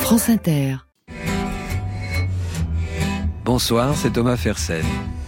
France Inter. Bonsoir, c'est Thomas Fersen.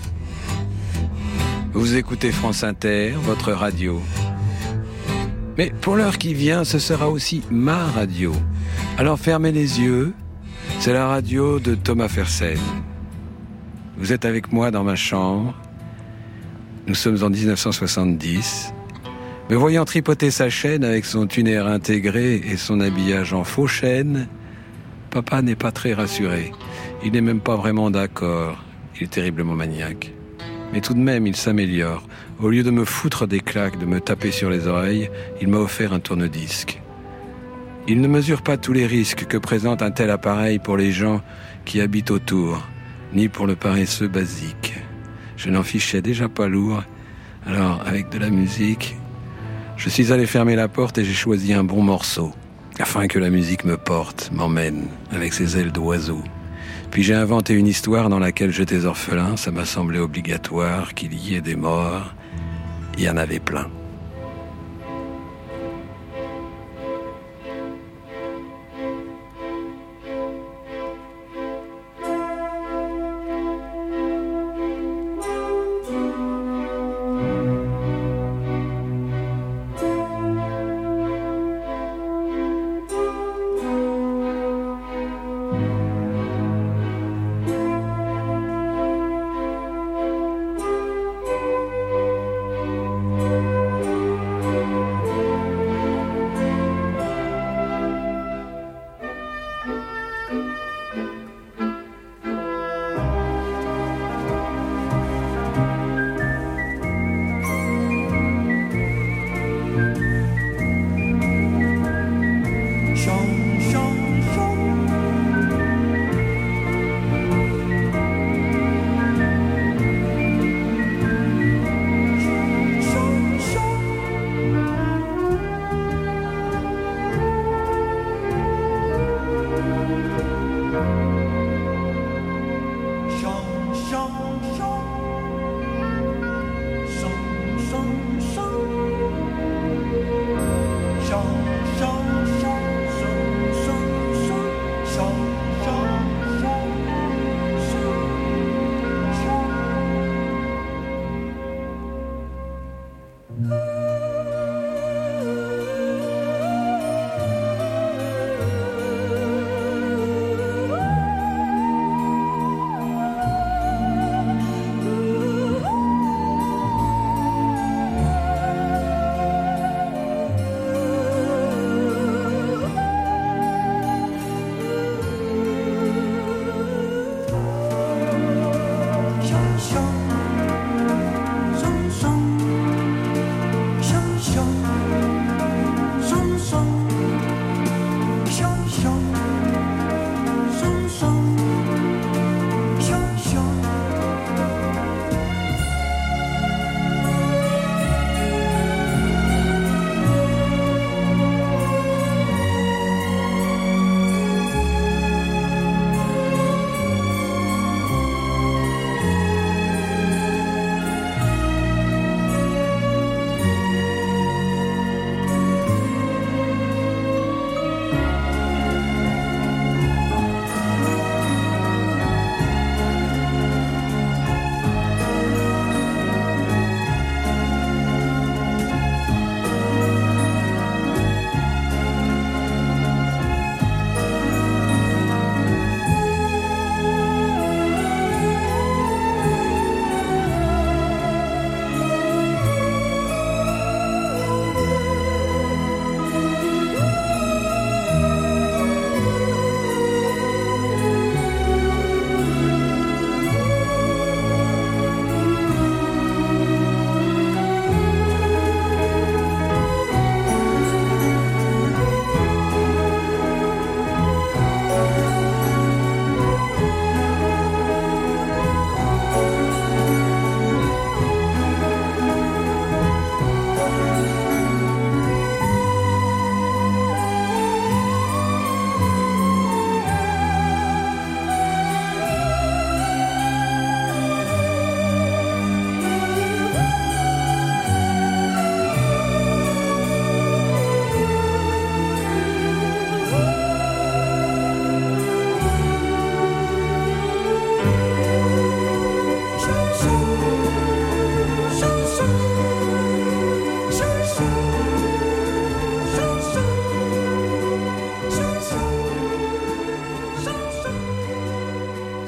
Vous écoutez France Inter, votre radio. Mais pour l'heure qui vient, ce sera aussi ma radio. Alors fermez les yeux, c'est la radio de Thomas Fersen. Vous êtes avec moi dans ma chambre. Nous sommes en 1970. Me voyant tripoter sa chaîne avec son tuner intégré et son habillage en faux chêne, papa n'est pas très rassuré. Il n'est même pas vraiment d'accord. Il est terriblement maniaque. Mais tout de même, il s'améliore. Au lieu de me foutre des claques, de me taper sur les oreilles, il m'a offert un tourne-disque. Il ne mesure pas tous les risques que présente un tel appareil pour les gens qui habitent autour, ni pour le paresseux basique. Je n'en fichais déjà pas lourd. Alors, avec de la musique, je suis allé fermer la porte et j'ai choisi un bon morceau, afin que la musique me porte, m'emmène, avec ses ailes d'oiseau. Puis j'ai inventé une histoire dans laquelle j'étais orphelin. Ça m'a semblé obligatoire qu'il y ait des morts. Il y en avait plein.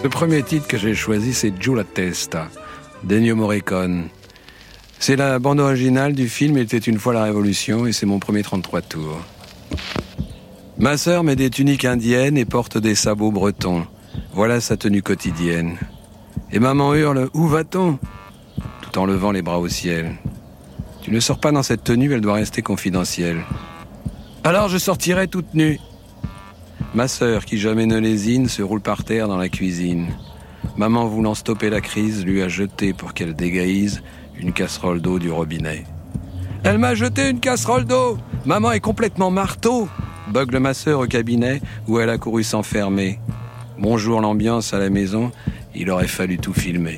Le premier titre que j'ai choisi, c'est Giù Testa, d'Ennio Morricone. C'est la bande originale du film Il était une fois la Révolution et c'est mon premier 33 tours. Ma sœur met des tuniques indiennes et porte des sabots bretons. Voilà sa tenue quotidienne. Et maman hurle « Où va-t-on » tout en levant les bras au ciel. Tu ne sors pas dans cette tenue, elle doit rester confidentielle. Alors je sortirai toute nue. Ma sœur, qui jamais ne lésine, se roule par terre dans la cuisine. Maman, voulant stopper la crise, lui a jeté, pour qu'elle dégaïse, une casserole d'eau du robinet. Elle m'a jeté une casserole d'eau. Maman est complètement marteau. Bugle ma sœur au cabinet, où elle a couru s'enfermer. Bonjour l'ambiance à la maison, il aurait fallu tout filmer.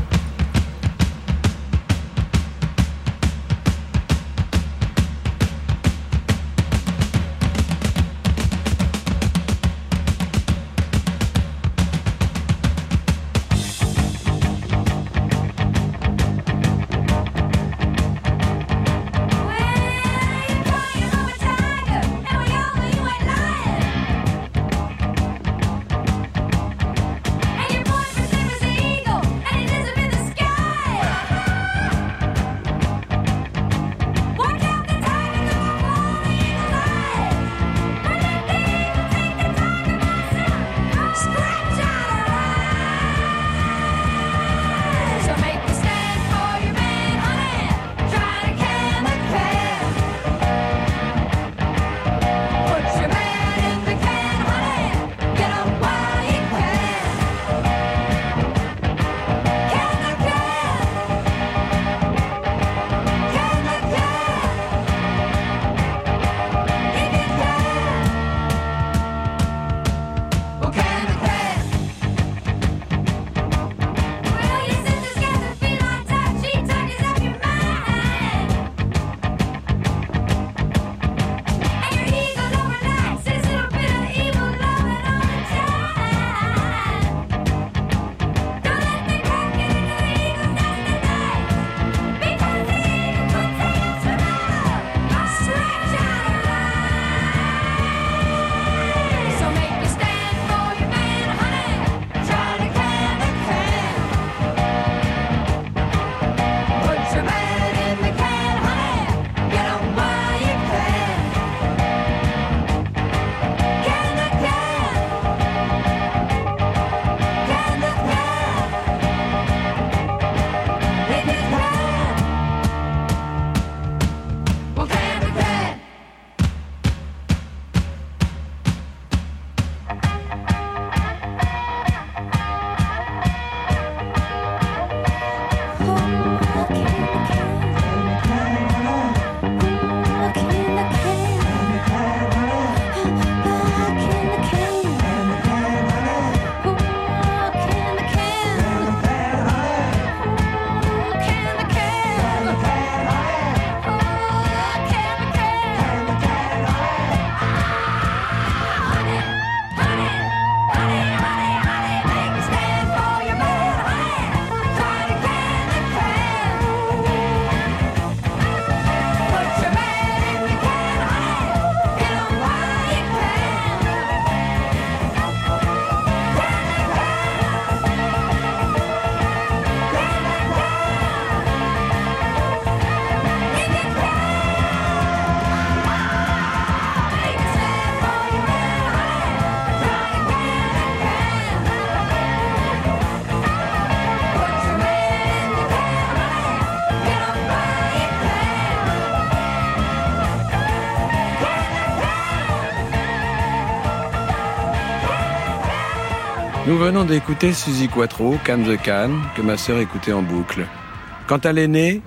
Nous venons d'écouter Suzi Quatro, Can the Can, que ma sœur écoutait en boucle. Quant à l'aînée,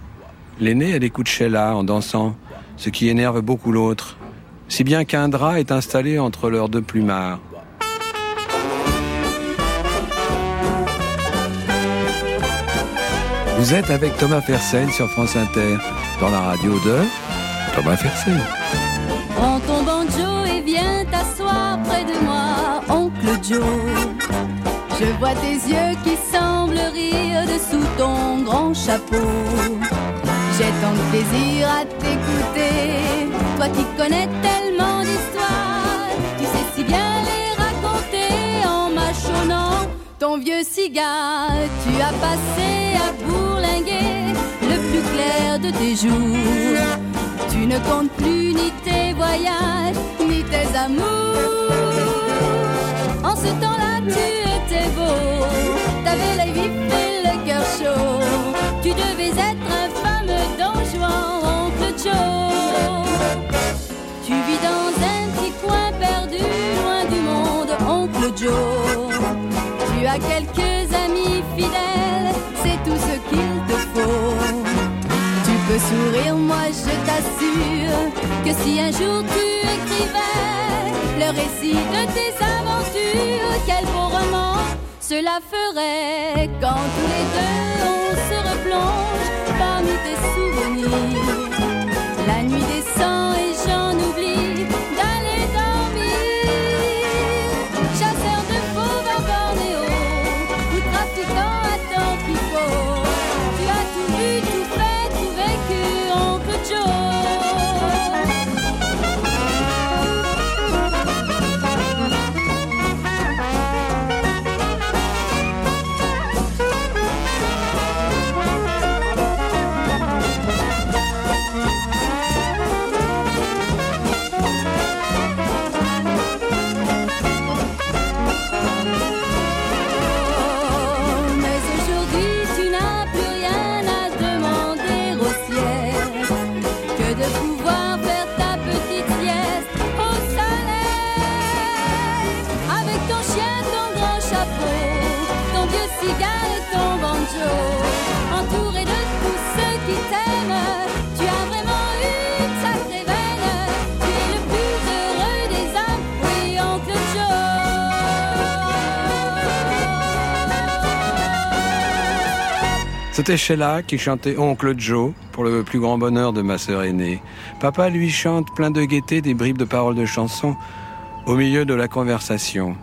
elle écoute Sheila en dansant, ce qui énerve beaucoup l'autre, si bien qu'un drap est installé entre leurs deux plumards. Vous êtes avec Thomas Fersen sur France Inter, dans la radio de Thomas Fersen. Prends ton banjo et viens t'asseoir près de moi, oncle Joe. Je vois tes yeux qui semblent rire dessous ton grand chapeau. J'ai tant de plaisir à t'écouter, toi qui connais tellement d'histoires. Tu sais si bien les raconter en mâchonnant ton vieux cigare, tu as passé à bourlinguer le plus clair de tes jours. Tu ne comptes plus ni tes voyages, ni tes amours. En ce temps-là, tu étais beau, t'avais l'œil vif et le cœur chaud. Tu devais être un fameux Don Juan, oncle Joe. Tu vis dans un petit coin perdu, loin du monde, oncle Joe. Tu as quelques amis fidèles, c'est tout ce qu'il te faut. Tu peux sourire, moi je t'assure que si un jour tu écrivais le récit de tes aventures, quel beau roman cela ferait quand tous les deux on se replonge parmi tes souvenirs. La nuit descend et j'en oublie d'aller dormir. Chasseur de fauves à Bornéo ou trafiquant à Tampico, tu as tout vu, tout fait, tout vécu, oncle Joe. Entouré de tous ceux qui t'aiment, tu as vraiment une sacrée veine. Tu es le plus heureux des hommes, oui, oncle Joe. C'était Sheila qui chantait Oncle Joe pour le plus grand bonheur de ma sœur aînée. Papa lui chante plein de gaieté des bribes de paroles de chansons au milieu de la conversation.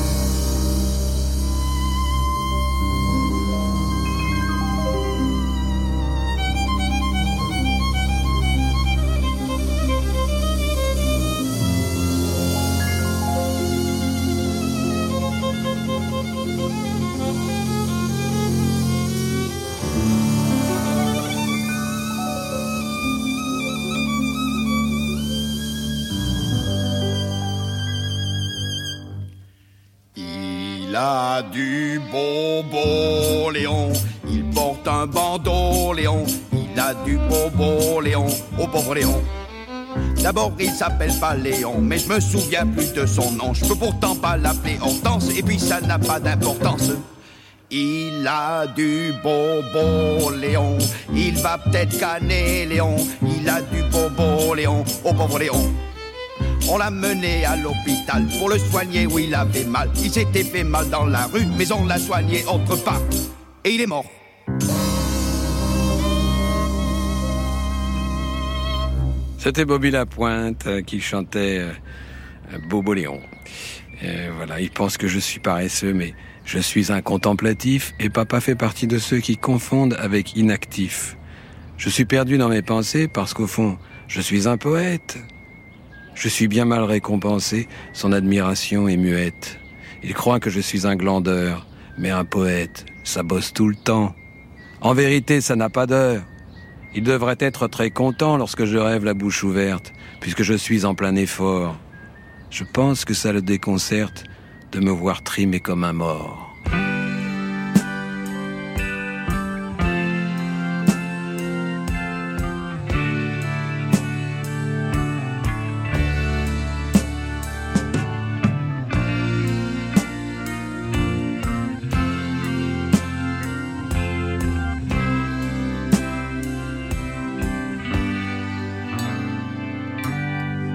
Il a du bobo, Léon. Il porte un bandeau, Léon. Il a du bobo, Léon. Oh, pauvre Léon. D'abord, il s'appelle pas Léon, mais je me souviens plus de son nom. Je peux pourtant pas l'appeler Hortense, et puis ça n'a pas d'importance. Il a du bobo, Léon. Il va peut-être canner, Léon. Il a du bobo, Léon. Oh, pauvre Léon. On l'a mené à l'hôpital pour le soigner où il avait mal. Il s'était fait mal dans la rue, mais on l'a soigné autre part. Et il est mort. C'était Bobby Lapointe qui chantait Bobo Léon. Voilà, il pense que je suis paresseux, mais je suis un contemplatif et papa fait partie de ceux qui confondent avec inactif. Je suis perdu dans mes pensées parce qu'au fond, je suis un poète. Je suis bien mal récompensé, son admiration est muette. Il croit que je suis un glandeur, mais un poète, ça bosse tout le temps. En vérité, ça n'a pas d'heure. Il devrait être très content lorsque je rêve la bouche ouverte, puisque je suis en plein effort. Je pense que ça le déconcerte de me voir trimer comme un mort.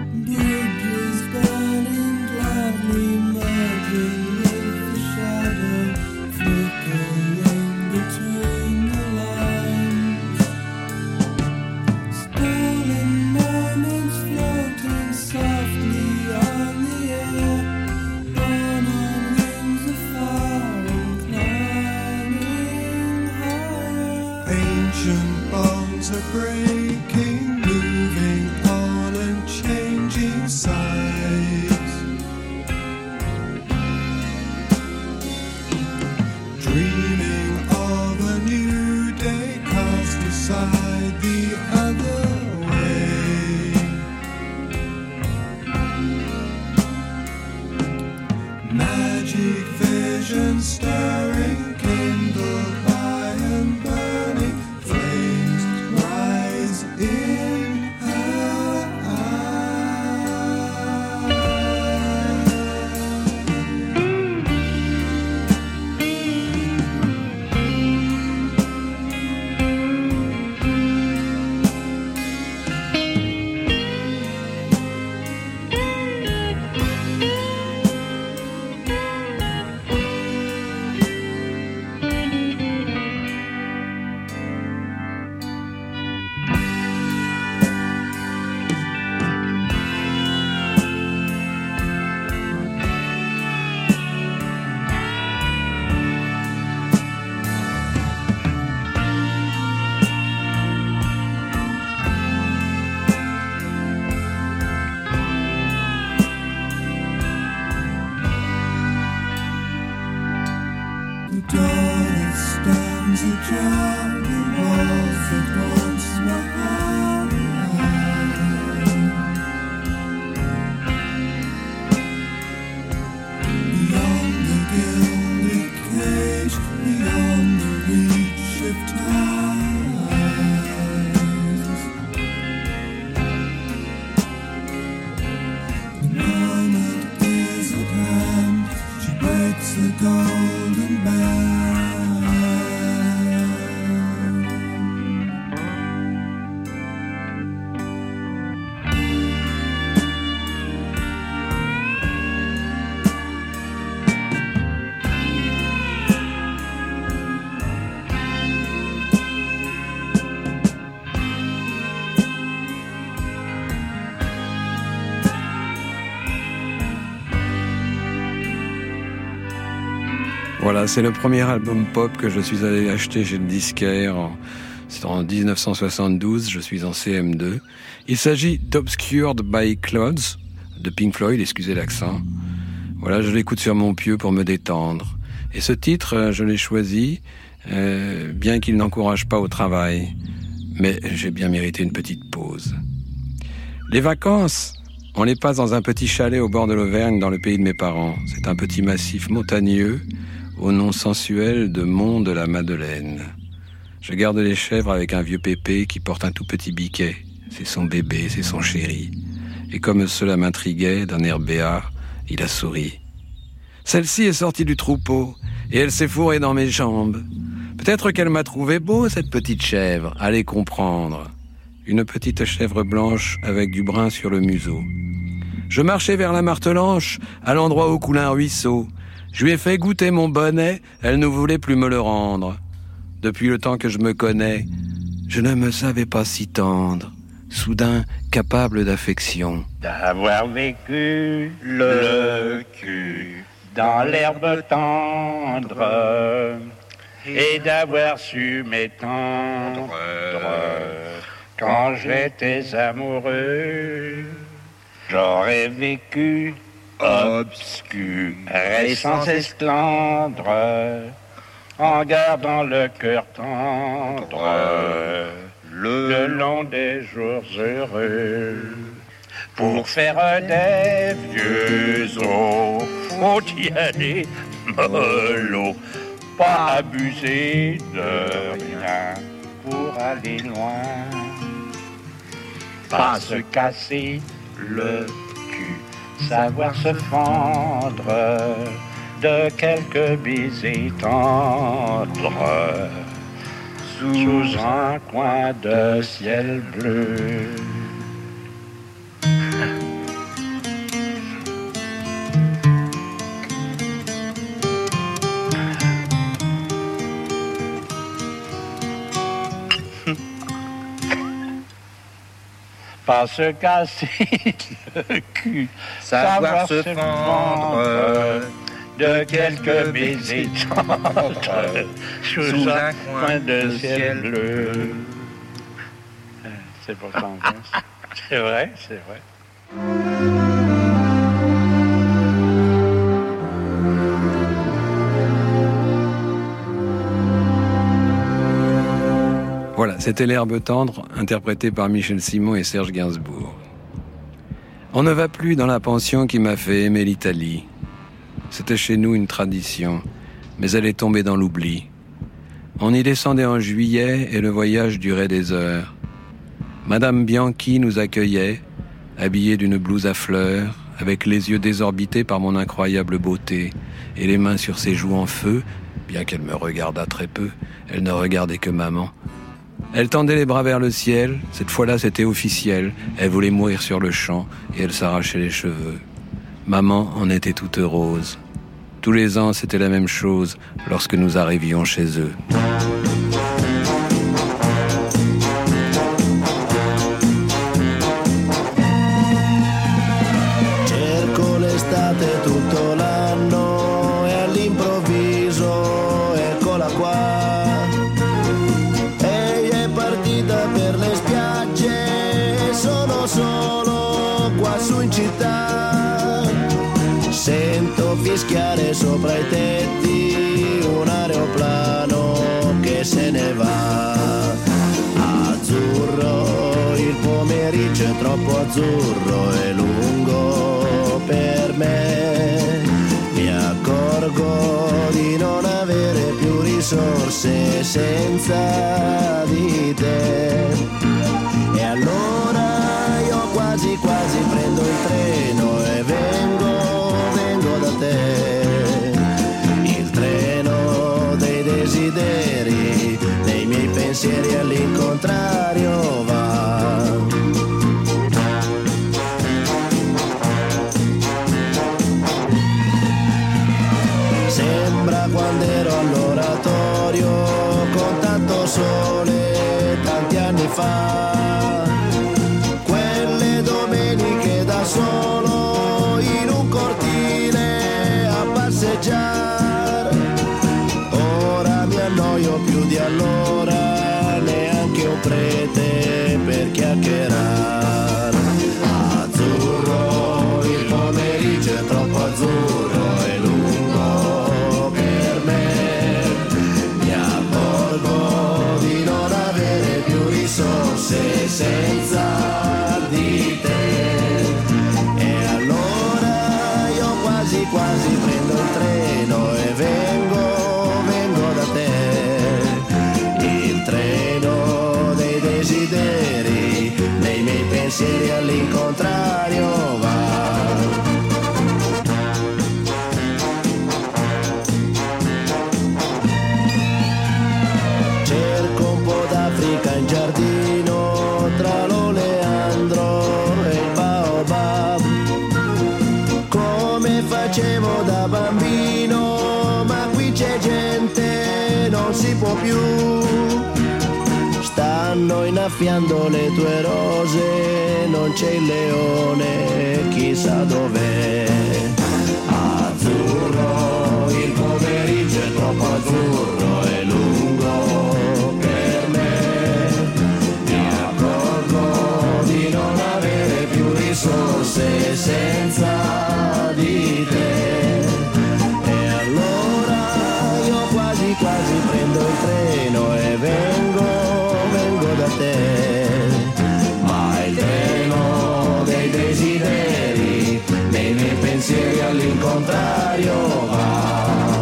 Bridges burning gladly, merging with the shadows. Magic vision stirring, kindled by and burning, flames rise in her Voilà, c'est le premier album pop que je suis allé acheter chez le disquaire. C'est en 1972, je suis en CM2. Il s'agit d'Obscured by Clouds, de Pink Floyd, excusez l'accent. Voilà, je l'écoute sur mon pieu pour me détendre. Et ce titre, je l'ai choisi, bien qu'il n'encourage pas au travail. Mais j'ai bien mérité une petite pause. Les vacances, on les passe dans un petit chalet au bord de l'Auvergne, dans le pays de mes parents. C'est un petit massif montagneux, au nom sensuel de Mont de la Madeleine. Je garde les chèvres avec un vieux pépé qui porte un tout petit biquet. C'est son bébé, c'est son chéri. Et comme cela m'intriguait, d'un air béat, il a souri. Celle-ci est sortie du troupeau, et elle s'est fourrée dans mes jambes. Peut-être qu'elle m'a trouvé beau, cette petite chèvre, allez comprendre. Une petite chèvre blanche avec du brun sur le museau. Je marchais vers la Martelanche, à l'endroit où coule un ruisseau. Je lui ai fait goûter mon bonnet, elle ne voulait plus me le rendre. Depuis le temps que je me connais, je ne me savais pas si tendre, soudain capable d'affection. D'avoir vécu le cul dans l'herbe tendre et d'avoir su m'étendre quand j'étais amoureux. J'aurais vécu obscur et sans esclandre, en gardant le cœur tendre le long des jours heureux. Pour faire des vieux os, faut y aller mollo, pas abuser de rien pour aller loin, pas se casser le cul, savoir se fendre de quelques baisers tendres sous un coin de ciel bleu. Pas se casser le cul, savoir se fendre de quelques baisers tendres sous un coin de ciel bleu. C'est pourtant bien. C'est vrai, c'est vrai. Voilà, c'était l'herbe tendre, interprétée par Michel Simon et Serge Gainsbourg. On ne va plus dans la pension qui m'a fait aimer l'Italie. C'était chez nous une tradition, mais elle est tombée dans l'oubli. On y descendait en juillet et le voyage durait des heures. Madame Bianchi nous accueillait, habillée d'une blouse à fleurs, avec les yeux désorbités par mon incroyable beauté et les mains sur ses joues en feu. Bien qu'elle me regardât très peu, elle ne regardait que maman. Elle tendait les bras vers le ciel, cette fois-là c'était officiel, elle voulait mourir sur le champ et elle s'arrachait les cheveux. Maman en était toute rose. Tous les ans c'était la même chose lorsque nous arrivions chez eux. Cerco l'estate tutto l'anno e all'improvviso eccola qua. Lei è partita per le spiagge e sono solo qua su in città. Sento fischiare sopra i tetti un aeroplano che se ne va. Azzurro, il pomeriggio è troppo azzurro e lungo per me. Mi accorgo di non avere più risorse senza di te. E allora io quasi quasi prendo il treno e vengo da te. Il treno dei desideri, dei miei pensieri all'incontrario va. Sembra quando ero all'oratorio con tanto sole tanti anni fa. Quelle domeniche da solo in un cortile a passeggiare. Ora mi annoio più di allora, neanche un prete per chiacchierare. Azzurro, il pomeriggio è troppo azzurro e lungo per me. Mi accorgo di non avere più risorse senza di te. E allora io quasi quasi prendo il treno e vengo da te. Il treno dei desideri, dei miei pensieri all'incontrario va. Cerco un po' d'Africa in giardino tra l'oleandro e il baobab, come facevo da bambino, ma qui c'è gente, non si può più. Stanno innaffiando le tue rose, non c'è il leone, chissà dov'è. Azzurro, il pomeriggio è troppo azzurro e lungo per me. Mi accorgo di non avere più risorse senza di te. E allora io quasi quasi prendo il treno e vengo da te. Ma il treno dei desideri, dei miei pensieri all'incontrario va.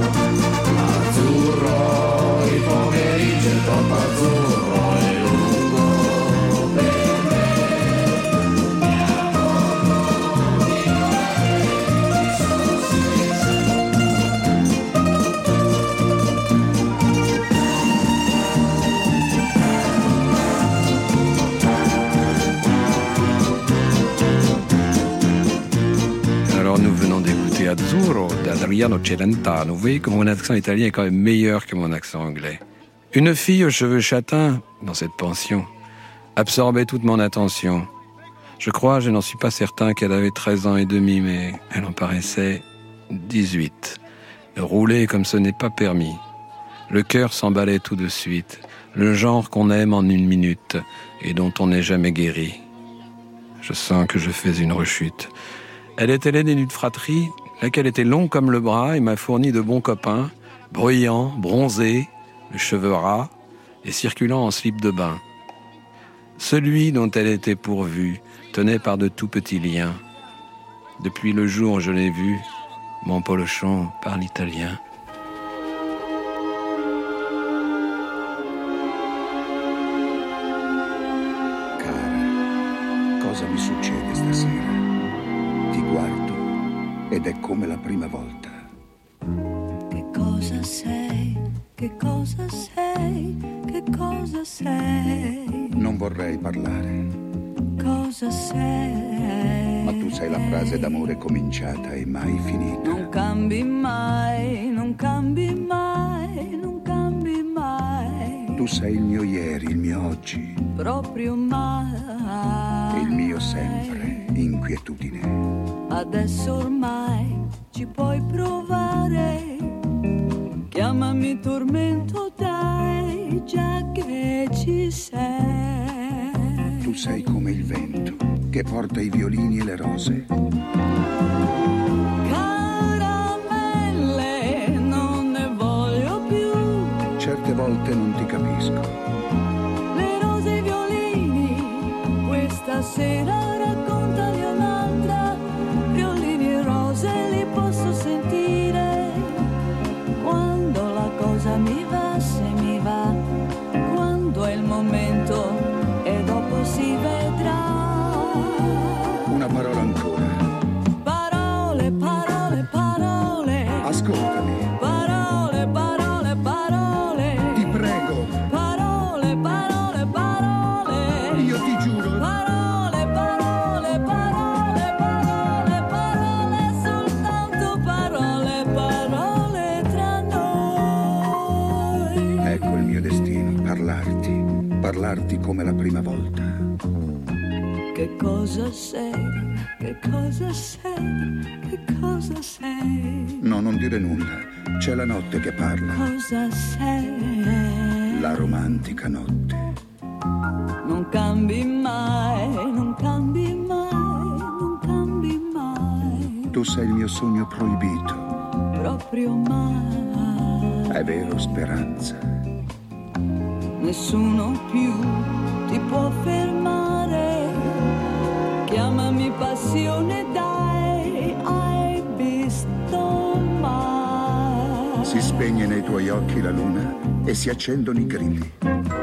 Azzurro, il pomeriggio è troppo azzurro e lungo per me. Mi accorgo di non avere risorse Alors nous venons d'écouter Azzurro d'Adriano Celentano. Vous voyez que mon accent italien est quand même meilleur que mon accent anglais. Une fille aux cheveux châtains, dans cette pension, absorbait toute mon attention. Je crois, je n'en suis pas certain qu'elle avait 13 ans et demi, mais elle en paraissait 18. Rouler comme ce n'est pas permis. Le cœur s'emballait tout de suite. Le genre qu'on aime en une minute et dont on n'est jamais guéri. Je sens que je fais une rechute. Elle était l'aînée d'une fratrie, laquelle était longue comme le bras et m'a fourni de bons copains, bruyants, bronzés, les cheveux ras et circulant en slip de bain. Celui dont elle était pourvue tenait par de tout petits liens. Depuis le jour où je l'ai vue, Mon Polochon parle italien. Cara, cosa mi succede stasera? Ti guardo ed è come la prima volta. Che cosa sei? Che cosa sei? Che cosa sei? Non vorrei parlare, Cosa sei? ma tu sei la frase d'amore cominciata e mai finita. Non cambi mai, non cambi mai, non cambi mai. Tu sei il mio ieri, il mio oggi, Proprio mai. il mio sempre, inquietudine. Adesso ormai ci puoi provare. Chiamami tormento, dai, già che ci sei. Tu sei come il vento che porta i violini e le rose. Caramelle, non ne voglio più. Certe volte non ti capisco. Le rose e i violini, questa sera raccontali un'altra. Violini e rose li posso sentire. Quando la cosa mi va, se mi va. Quando è il momento e dopo si vedrà. Una parola ancora. Parole, parole, parole. Ascoltami, Parole, parole, parole. ti prego, Parole, parole, parole. io ti giuro. Parole, parole, parole, parole, parole, soltanto parole, parole tra noi. Ecco il mio destino, parlarti come la prima volta. Che cosa sei? Che cosa sei? Che cosa sei? No, non dire nulla, c'è la notte che parla, Cosa sei? la romantica notte. Non cambi mai, non cambi mai, non cambi mai. Tu sei il mio sogno proibito, Proprio mai. è vero, speranza. Nessuno più ti può fermare. Chiamami passione, dai, hai visto mai? Si spegne nei tuoi occhi la luna e si accendono i grilli.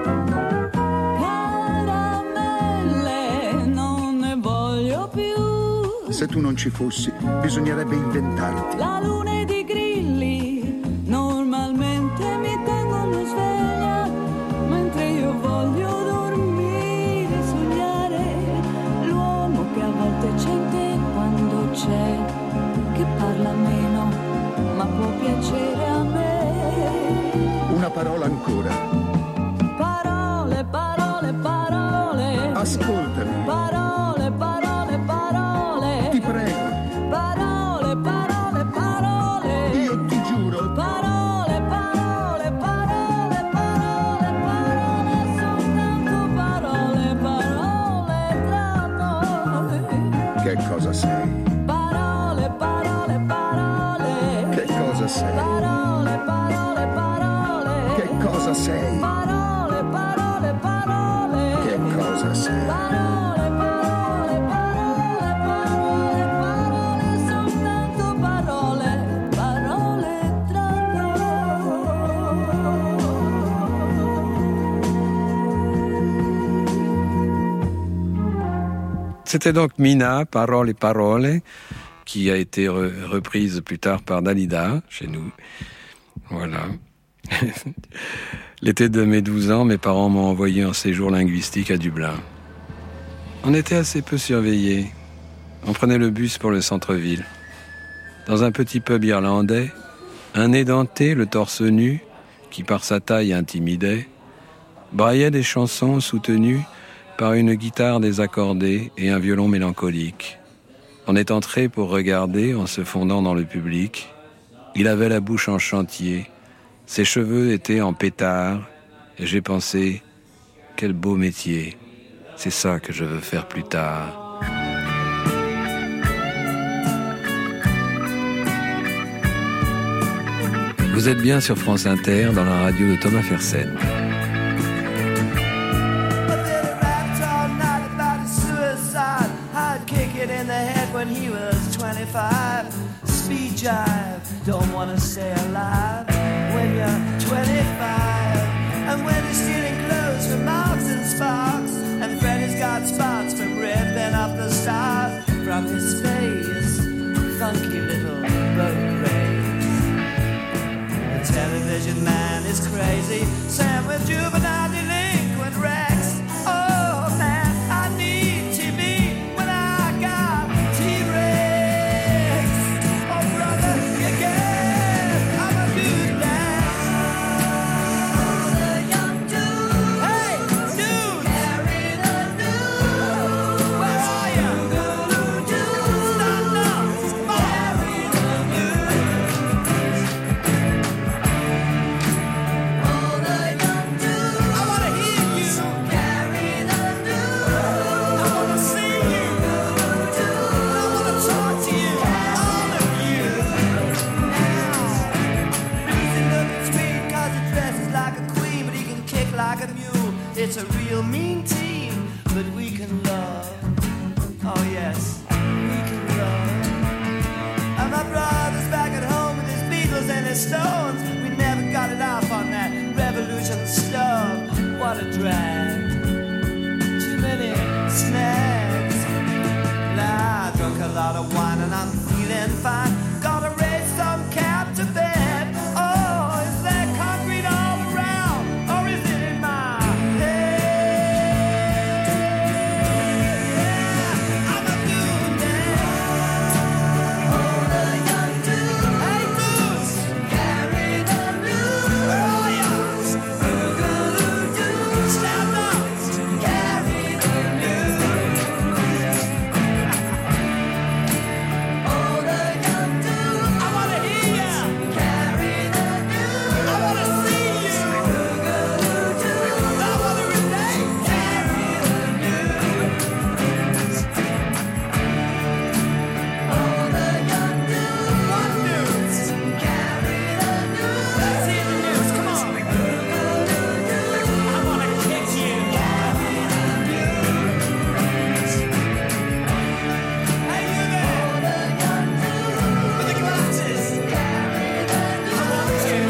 Caramelle, non ne voglio più. Se tu non ci fossi, bisognerebbe inventarti. La luna ed i grilli normalmente mi tengono sveglia, mentre io voglio dormire, sognare. L'uomo che a volte c'è in te quando c'è, che parla meno, ma può piacere a me. Una parola ancora. Parole, parole, parole. Ascoltami, Parole, parole, parole. ti prego, Parole, parole, parole. io ti giuro. Parole, parole, parole, parole, parole, soltanto parole, parole tra noi. Che cosa sei? Parole, parole, parole. Che cosa sei? Parole, parole, parole. Che cosa sei? Parole, parole, parole. Che cosa sei? Parole, parole, parole, parole, parole, soltanto parole, parole tra noi. C'était donc Mina, Paroles et Paroles, qui a été reprise plus tard par Dalida, chez nous. Voilà. L'été de mes 12 ans, mes parents m'ont envoyé en séjour linguistique à Dublin. On était assez peu surveillés. On prenait le bus pour le centre-ville. Dans un petit pub irlandais, un édenté, le torse nu, qui par sa taille intimidait, braillait des chansons soutenues par une guitare désaccordée et un violon mélancolique. On est entré pour regarder en se fondant dans le public. Il avait la bouche en chantier, ses cheveux étaient en pétard, et j'ai pensé, quel beau métier, c'est ça que je veux faire plus tard. Vous êtes bien sur France Inter, dans la radio de Thomas Fersen. When he was 25, speech jive. Don't wanna stay alive when you're 25. And when he's stealing clothes from Marks and Sparks, and Freddy's got spots from ripping off the stars from his face, funky little boat race. The television man is crazy, Sam with juvenile delinquent Rex. Oh man, I need TV when I got T-Rex. Oh brother, you get, I'm a dude now. The young dude, hey dude, carry the news. Where are you? Stand up, carry the news. Oh the young dude, I wanna hear you. Carry the news. I wanna see you. I wanna talk to you. All of you. Lucy looking sweet 'cause he dresses like a queen, but he can kick like a mule. It's a real mean team, but we can love. Oh yes, we can love. And my brother's back at home with his Beatles and his Stones. We never got it off on that revolution stuff. What a drag. Too many snacks. Nah, I drunk a lot of wine and I'm feeling fine. Gotta raise some cap to bed. Oh, is there concrete all around? Or is it in my head? Yeah, I'm a dude now. Oh, the young dude. Hey, dudes. Carry the news. Where are ya? Boogaloo-doo. Stand up. Carry the news. Oh, the young dude. I wanna hear ya. Carry the news. I wanna see you. Boogaloo-doo. I wanna relate. Carry the news. Oh, the young dude. What news? Carry the news. Let's hear the news. Come on. Boogaloo-doo. I wanna kick you. Carry the news. Hey, you there. Oh, the young dude. With the glasses. Carry the news. I want you.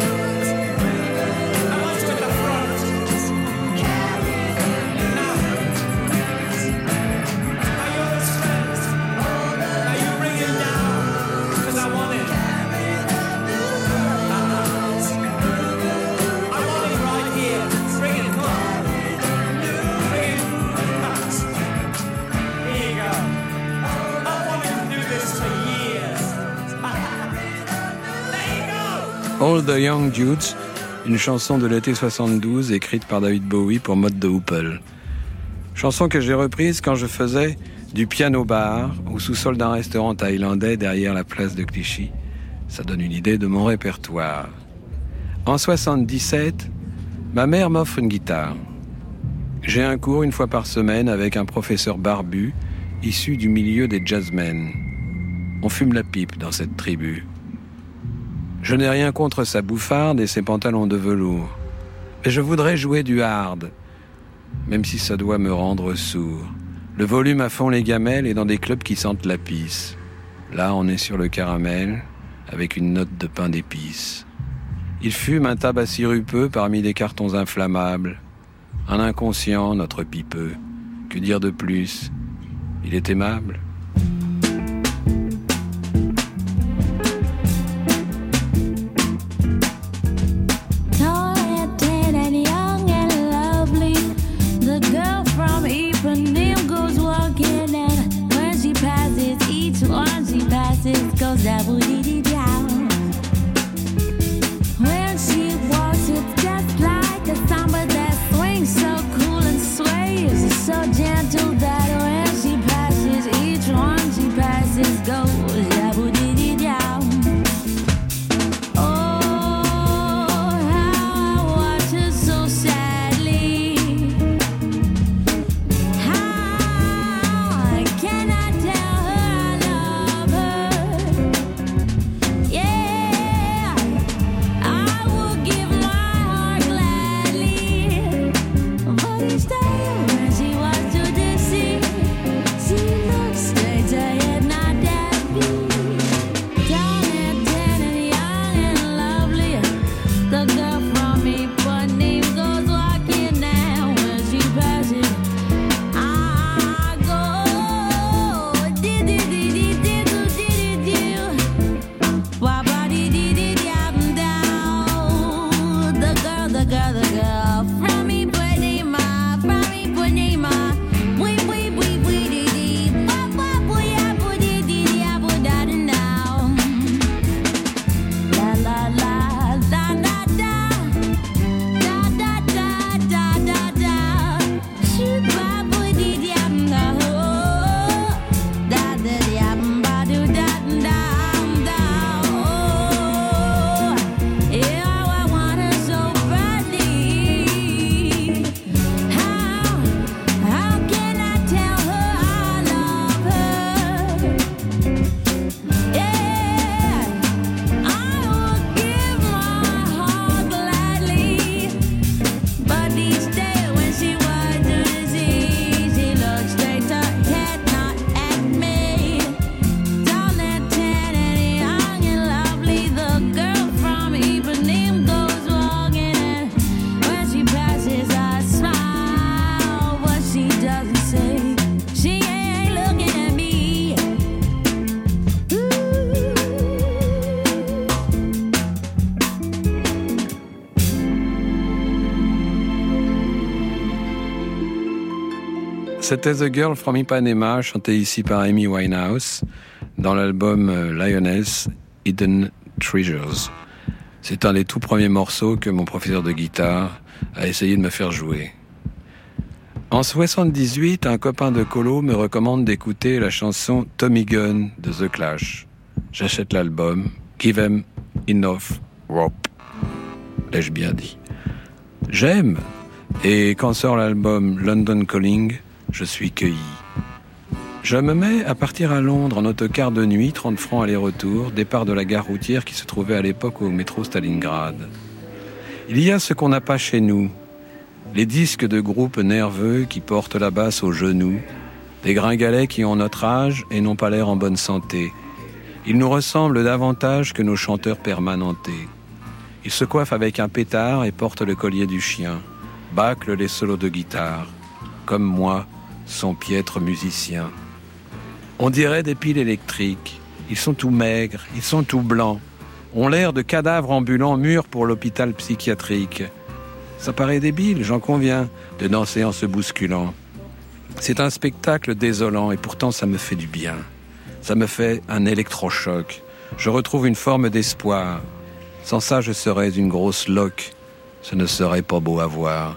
I want you at the front. Carry the news. Now you're his friends. Now you bring him down. 'Cause I want it. Carry the news. I want it right here. Bring it. Come on. Bring it. Here you go. I wanted to do this for years. There you go. All the Young Dudes, une chanson de l'été 72 écrite par David Bowie pour Mott de Hoople. Chanson que j'ai reprise quand je faisais du piano-bar au sous-sol d'un restaurant thaïlandais derrière la place de Clichy. Ça donne une idée de mon répertoire. En 77, ma mère m'offre une guitare. J'ai un cours une fois par semaine avec un professeur barbu, issu du milieu des jazzmen. On fume la pipe dans cette tribu. Je n'ai rien contre sa bouffarde et ses pantalons de velours. Mais je voudrais jouer du hard, même si ça doit me rendre sourd. Le volume à fond les gamelles et dans des clubs qui sentent la pisse. Là, on est sur le caramel, avec une note de pain d'épices. Il fume un tabac sirupeux parmi des cartons inflammables. Un inconscient, notre pipeux. Que dire de plus? Il est aimable. Tall and tan and young and lovely, the girl from Ipanema goes walking, and when she passes, each one she passes goes da-boo-dee-dee-down. When she walks, it's just like a samba that swings so cool and sways, so gentle that when she passes, each C'était The Girl from Ipanema, chanté ici par Amy Winehouse, dans l'album Lioness Hidden Treasures. C'est un des tout premiers morceaux que mon professeur de guitare a essayé de me faire jouer. En 78, un copain de colo me recommande d'écouter la chanson Tommy Gun de The Clash. J'achète l'album, Give 'em Enough Rope. L'ai-je bien dit? J'aime, et quand sort l'album London Calling, je suis cueilli. Je me mets à partir à Londres en autocar de nuit, 30 francs aller-retour, départ de la gare routière qui se trouvait à l'époque au métro Stalingrad. Il y a ce qu'on n'a pas chez nous, les disques de groupes nerveux qui portent la basse au genou, des gringalets qui ont notre âge et n'ont pas l'air en bonne santé. Ils nous ressemblent davantage que nos chanteurs permanentés. Ils se coiffent avec un pétard et portent le collier du chien, bâclent les solos de guitare, comme moi, son piètre musicien. On dirait des piles électriques. Ils sont tout maigres, ils sont tout blancs, ont l'air de cadavres ambulants mûrs pour l'hôpital psychiatrique. Ça paraît débile, j'en conviens, de danser en se bousculant. C'est un spectacle désolant et pourtant ça me fait du bien. Ça me fait un électrochoc. Je retrouve une forme d'espoir. Sans ça, je serais une grosse loque. Ce ne serait pas beau à voir.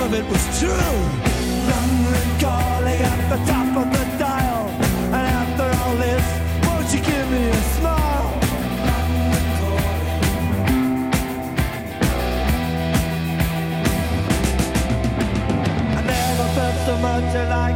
of it was true. London calling at the top of the dial. And after all this, won't you give me a smile? I never felt so much like.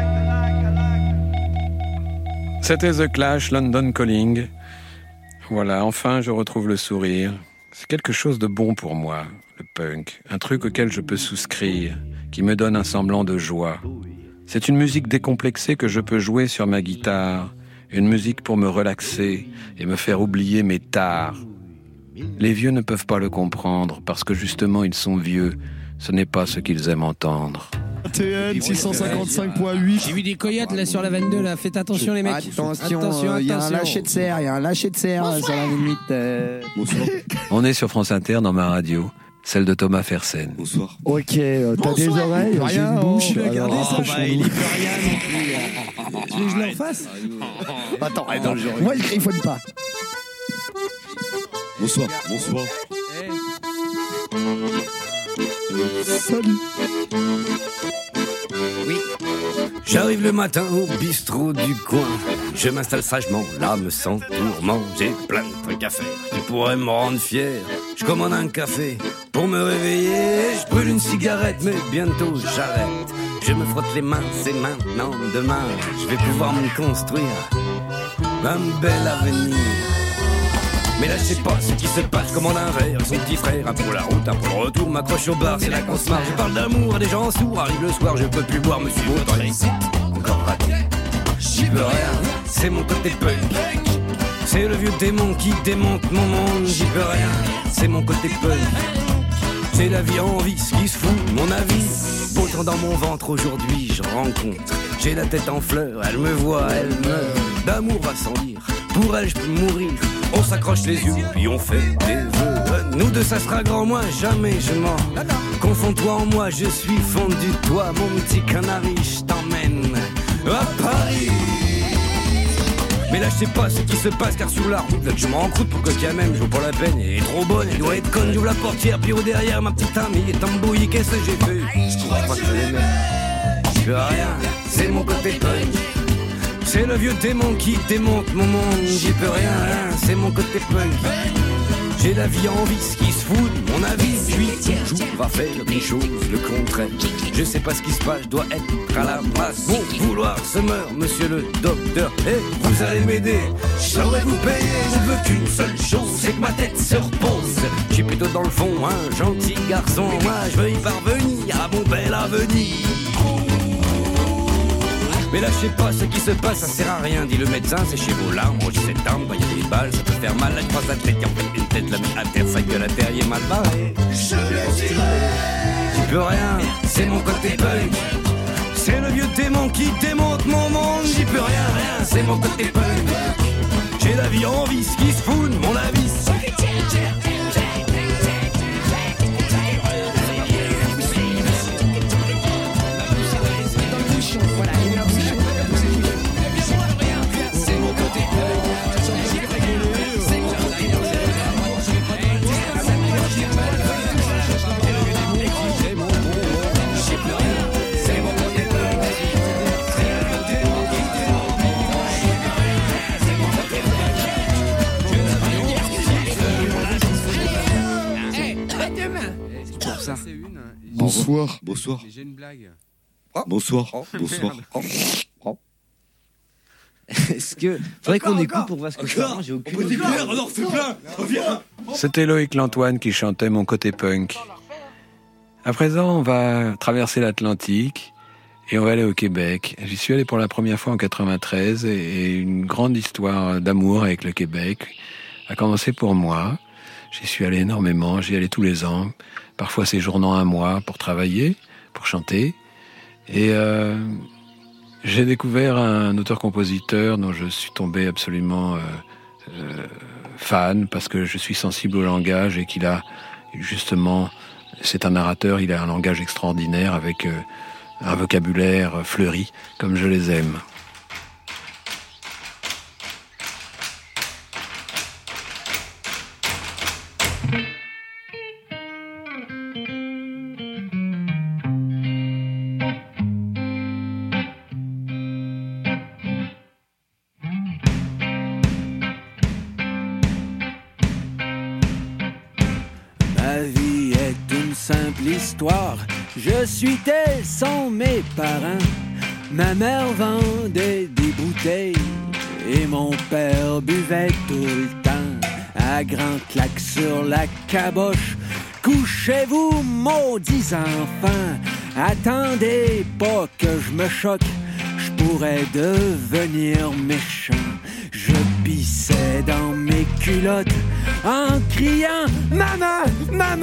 C'était The Clash, London Calling. Voilà, enfin je retrouve le sourire. C'est quelque chose de bon pour moi, le punk. Un truc auquel je peux souscrire, qui me donne un semblant de joie. C'est une musique décomplexée que je peux jouer sur ma guitare. Une musique pour me relaxer et me faire oublier mes tares. Les vieux ne peuvent pas le comprendre parce que justement ils sont vieux. Ce n'est pas ce qu'ils aiment entendre. TN 655.8. J'ai vu des coyotes là sur la 22 là. Faites attention les mecs. Attention, il y a un lâcher de serre, sur la limite. Bonsoir. On est sur France Inter dans ma radio, celle de Thomas Fersen. Bonsoir. Ok, t'as des oreilles, j'ai une bouche. Regardez ça, approchons-nous. il peut rien non plus. Tu veux que je leur fasse? Attends, moi je griffonne pas. Bonsoir. Bonsoir. Salut. Oui. J'arrive le matin au bistrot du coin. Je m'installe sagement, l'âme sans tourment. J'ai plein de trucs à faire qui pourraient me rendre fier. Je commande un café pour me réveiller. Je brûle une cigarette, mais bientôt j'arrête. Je me frotte les mains, c'est maintenant, demain. Je vais pouvoir me construire un bel avenir. Mais là je sais pas ce qui se passe, je commande un verre, son petit frère, un pour la route, un pour le retour, m'accroche au bar, c'est là qu'on se marre. Je parle d'amour à des gens sourds, arrive le soir, je peux plus boire, me suis autant réussite, encore raté. J'y peux rien, c'est mon côté punk. C'est le vieux démon qui démonte mon monde, j'y peux rien, c'est mon côté punk. C'est la vie en vice qui se fout, mon avis. Beau temps dans mon ventre aujourd'hui, je rencontre. J'ai la tête en fleurs, elle me voit, elle meurt. D'amour va sans dire, pour elle je peux mourir. On s'accroche les yeux, puis on fait des vœux. Nous deux ça sera grand, moi jamais je mens. Confonds-toi en moi, je suis fondu toi. Mon petit canari, je t'emmène à Paris. Mais là je sais pas ce qui se passe, car sur la route là, je me rends compte pour que quand même je vaut pas la peine. Elle est trop bonne, elle doit être conne, j'ouvre la portière, puis au derrière ma petite amie est embouillie. Qu'est-ce que j'ai fait? Je crois pas que je l'aimais. Je peux rien, c'est mon côté punk. C'est le vieux démon qui démonte mon monde. J'y peux rien, c'est mon côté punk. J'ai la vie en vice qui se fout de mon avis. Je suis toujours à faire des choses le contraire. Je sais pas ce qui se passe, je dois être à la masse. Mon vouloir se meurt, monsieur le docteur. Et vous allez m'aider, je saurais vous payer. Je ne veux qu'une seule chose, c'est que ma tête se repose. Je suis plutôt dans le fond, un gentil garçon. Moi je veux y parvenir à mon bel avenir. Mais là je sais pas ce qui se passe, ça sert à rien, dit le médecin, c'est chez vos larmes, moi j'ai cette arme, bah y'a des balles, ça peut faire mal, là je croise la tête, et en fait une tête la met à terre, sa gueule à terre, y est mal barré. J'y peux rien, c'est mon côté punk. C'est le vieux démon qui démonte mon monde, j'y peux rien, c'est mon côté punk. J'ai la vie en vice qui se fout de mon avis. Bonsoir. Bonsoir. J'ai une blague. Bonsoir. Bonsoir. Est-ce que faudrait qu'on écoute pour voir ce que ça rend? J'ai aucune idée. Alors fais plein. Reviens. C'était Loïc Lantoine qui chantait Mon côté punk. À présent, on va traverser l'Atlantique et on va aller au Québec. J'y suis allé pour la première fois en 93 et une grande histoire d'amour avec le Québec a commencé pour moi. J'y suis allé énormément, j'y allais tous les ans, parfois séjournant un mois pour travailler, pour chanter. Et j'ai découvert un auteur-compositeur dont je suis tombé absolument fan, parce que je suis sensible au langage et qu'il a, justement, c'est un narrateur, il a un langage extraordinaire avec un vocabulaire fleuri, comme je les aime. l'histoire. Je suis tel sont mes parents. Ma mère vendait des bouteilles et mon père buvait tout le temps. À grands claques sur la caboche, couchez-vous, maudits enfants. Attendez pas que je me choque, je pourrais devenir méchant. Je pissais dans mes culottes en criant « Maman, maman !»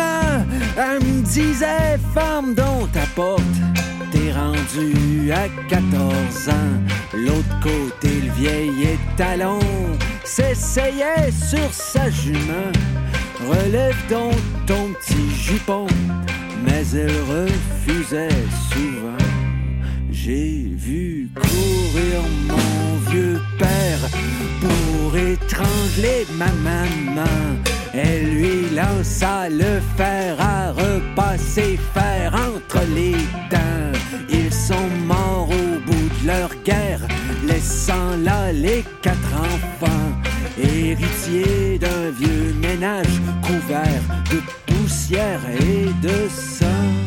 Elle me disait « Ferme donc ta porte !» T'es rendu à 14 ans. L'autre côté, le vieil étalon s'essayait sur sa jument. Relève donc ton petit jupon. Mais elle refusait souvent. J'ai vu courir mon vieux père pour étrangler ma maman. Elle lui lança le fer à repasser fer entre les dents. Ils sont morts au bout de leur guerre, laissant là les 4 enfants, héritiers d'un vieux ménage couvert de poussière et de sang.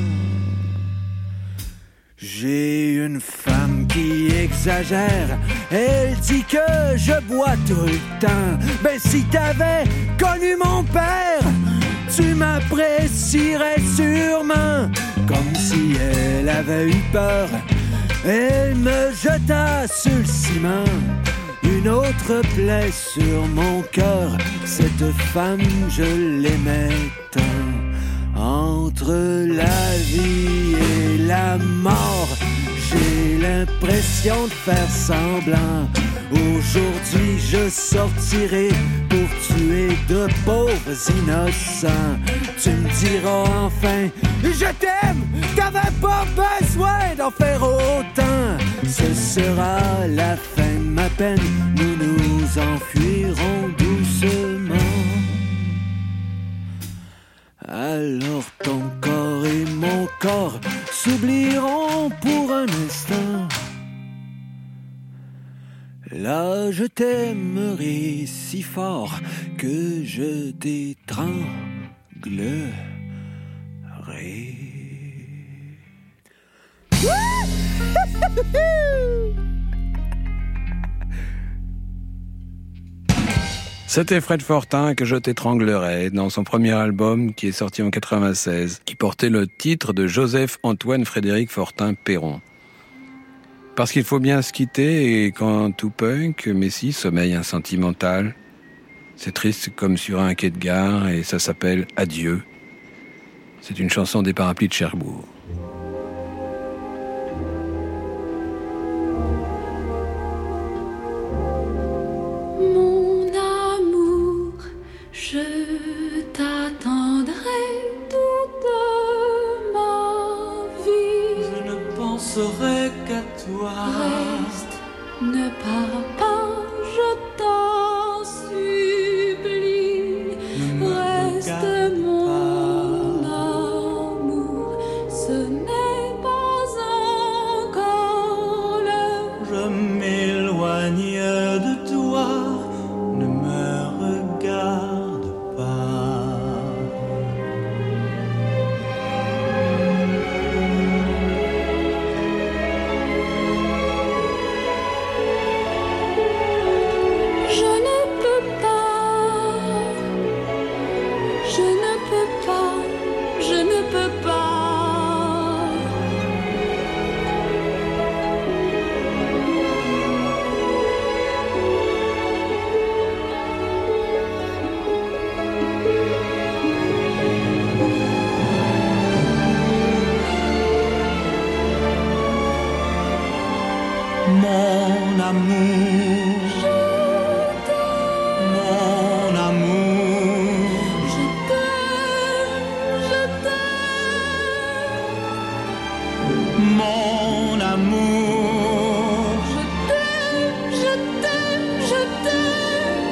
J'ai une femme qui exagère, elle dit que je bois tout le temps. Ben si t'avais connu mon père, tu m'apprécierais sûrement. Comme si elle avait eu peur, elle me jeta sur le ciment. Une autre plaie sur mon cœur, cette femme je l'aimais tant. Entre la vie et la mort, j'ai l'impression de faire semblant. Aujourd'hui je sortirai pour tuer de pauvres innocents. Tu me diras enfin, je t'aime, t'avais pas besoin d'en faire autant. Ce sera la fin de ma peine, nous nous enfuirons doucement. Alors ton corps et mon corps s'oublieront pour un instant. Là je t'aimerai si fort que je t'étranglerai. C'était Fred Fortin que je t'étranglerai dans son premier album qui est sorti en 96, qui portait le titre de Joseph-Antoine Frédéric Fortin-Perron. Parce qu'il faut bien se quitter et quand tout punk, mais si, sommeil insentimental. C'est triste comme sur un quai de gare et ça s'appelle Adieu. C'est une chanson des Parapluies de Cherbourg. Je t'attendrai toute ma vie. Je ne penserai qu'à toi. Reste, ne pars pas, je t'en supplie. Reste mon amour, ce n'est pas encore l'heure. Je m'éloigne de toi, ne me regarde pas. Je ne peux pas, je ne peux pas, je ne peux pas. Mon amour, mon amour, Je t'aime, mon amour, je t'aime, je t'aime.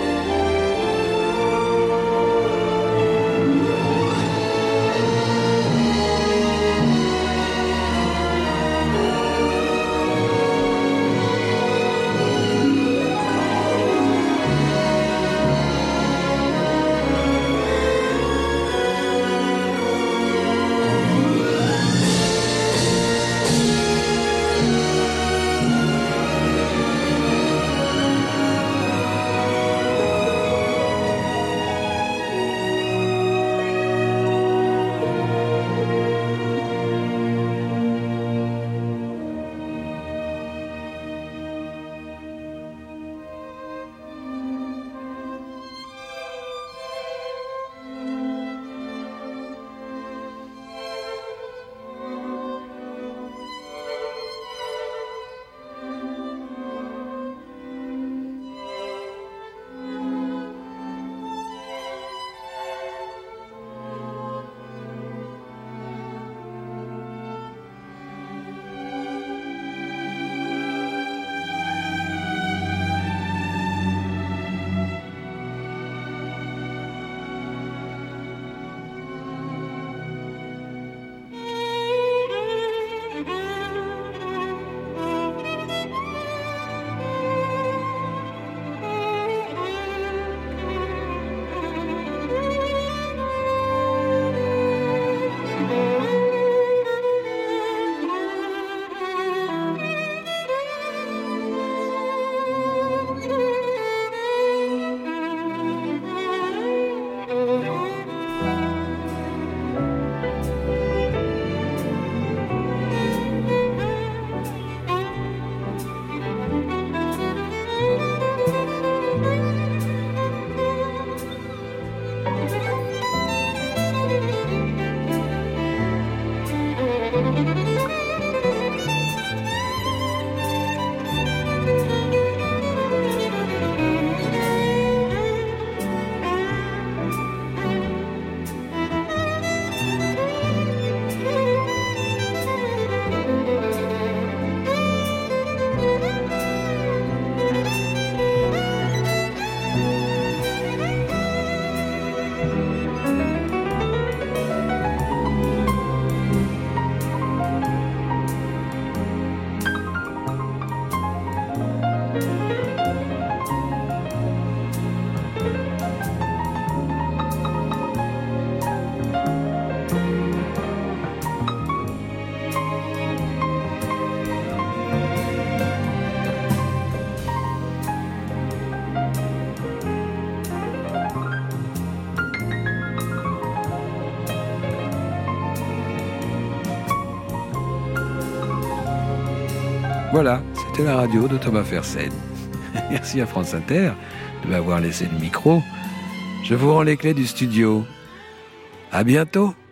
Voilà, c'était la radio de Thomas Fersen. Merci à France Inter de m'avoir laissé le micro. Je vous rends les clés du studio. À bientôt.